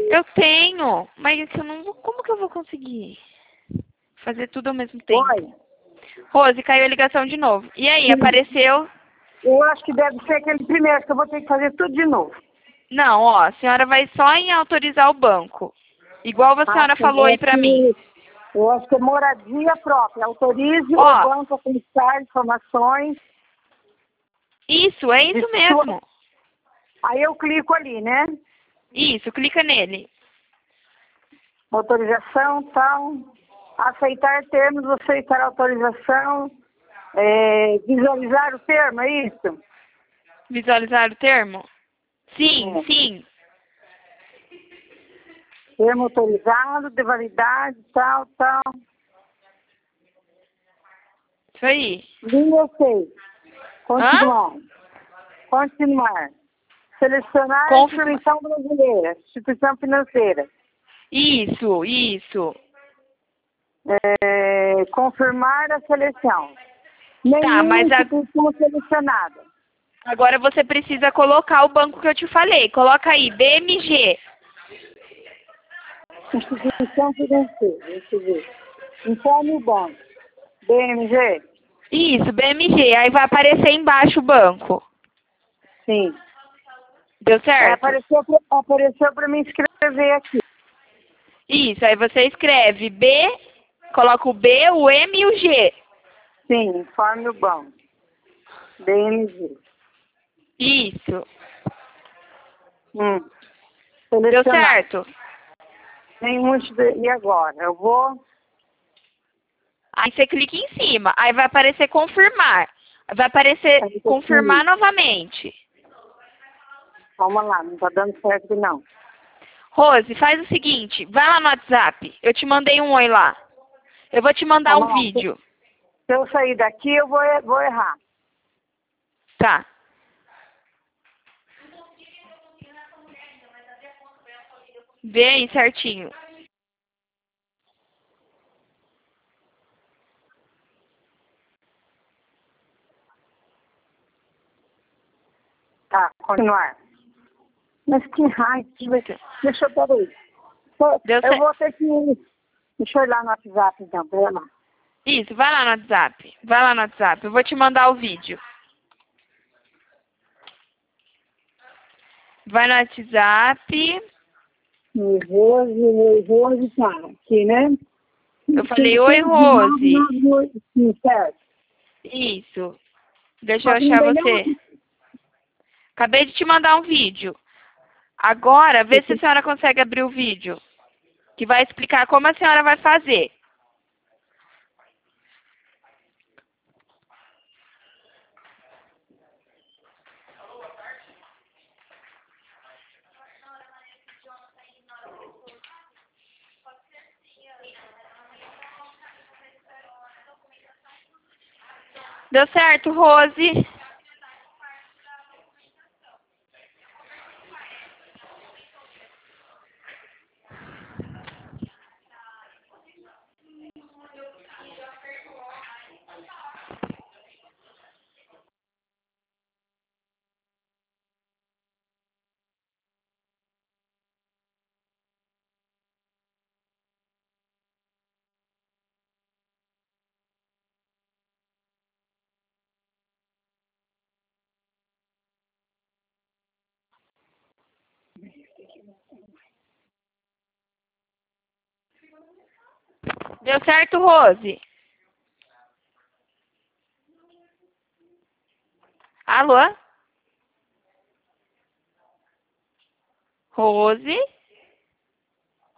Eu tenho, mas eu não vou, como que eu vou conseguir fazer tudo ao mesmo tempo? Oi. Rose, caiu a ligação de novo. E aí, Sim. apareceu? Eu acho que deve ser aquele primeiro, que eu vou ter que fazer tudo de novo. Não, ó, a senhora vai só em autorizar o banco. Igual a senhora falou aí pra mim. Eu acho que é moradia própria. Autorize Ó. o banco a prestar informações. Isso, é isso mesmo. Aí eu clico ali, né? Isso, clica nele. Autorização, tal. Aceitar termos, aceitar autorização. Visualizar o termo, é isso? Visualizar o termo? Sim, É. sim. Termo autorizado, de validade, tal, tal. Isso aí. Linha 6. Continuar. Hã? Continuar. Selecionar a Confirma. instituição brasileira, instituição financeira. Isso. Confirmar a seleção. Tá, Nenhuma mas instituição selecionada. agora você precisa colocar o banco que eu te falei. Coloca aí, BMG. Instituição financeira, deixa eu ver. Informe o banco. BMG? Isso, BMG. Aí vai aparecer embaixo o banco. Sim. Deu certo? Apareceu para me inscrever aqui. Isso, aí você escreve B, coloca o B, o M e o G. Sim, informe o banco. BMG. Isso. Deu Deu certo? E agora? Eu vou... Aí você clica em cima. Aí vai aparecer confirmar. Vai aparecer confirmar novamente. Vamos lá, não tá dando certo não. Rose, faz o seguinte. Vai lá no WhatsApp. Eu te mandei um oi lá. Eu vou te mandar um Vamos lá. vídeo. Se eu sair daqui, eu vou errar. Tá. Vê aí certinho. Tá, continuar. Mas que raiva. Deixa eu peraí. Deu Eu certo. vou ter que... Deixa eu ir lá no WhatsApp então, pera lá. Isso, vai lá no WhatsApp. Vai lá no WhatsApp. Eu vou te mandar o vídeo. Vai no WhatsApp. Rose, tá. Aqui, né? Eu falei, oi, Rose. Sim, certo. Isso. Deixa eu Pode me achar pegar? você. Acabei de te mandar um vídeo. Agora, vê se a senhora consegue abrir o vídeo. Que vai explicar como a senhora vai fazer. Deu certo, Rose? Deu certo, Rose? Alô? Rose?